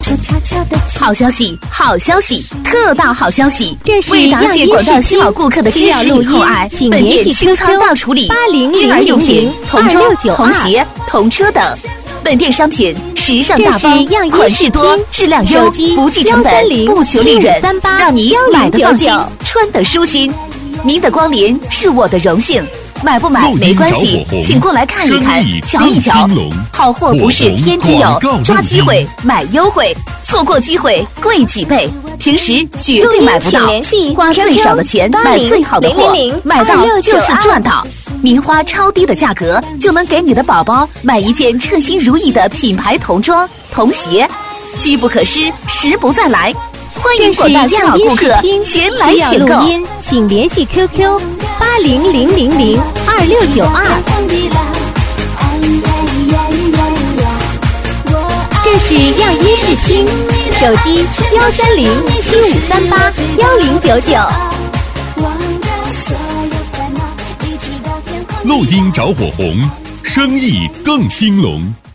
好消息，好消息，特大好消息！ 这是为答谢广大新老顾客的支持与厚爱，本店清仓大处理婴儿用品、童装、童鞋、童车等。本店商品时尚大方，款式多，质量优，不计成本，不求利润，让你买得放心，穿得舒心。您的光临是我的荣幸。买不买没关系，请过来看一看，瞧一瞧。好货不是天天有，抓机会买优惠，错过机会贵几倍。平时绝对买不到，花最少的钱买最好的货，买到就是赚到。您花超低的价格就能给你的宝宝买一件称心如意的品牌童装、童鞋，机不可失，时不再来。欢迎广大新老顾客前来选购， 请联系 QQ 800002692。这是样音视听，手机13075381099。 录音找火红，生意更兴隆。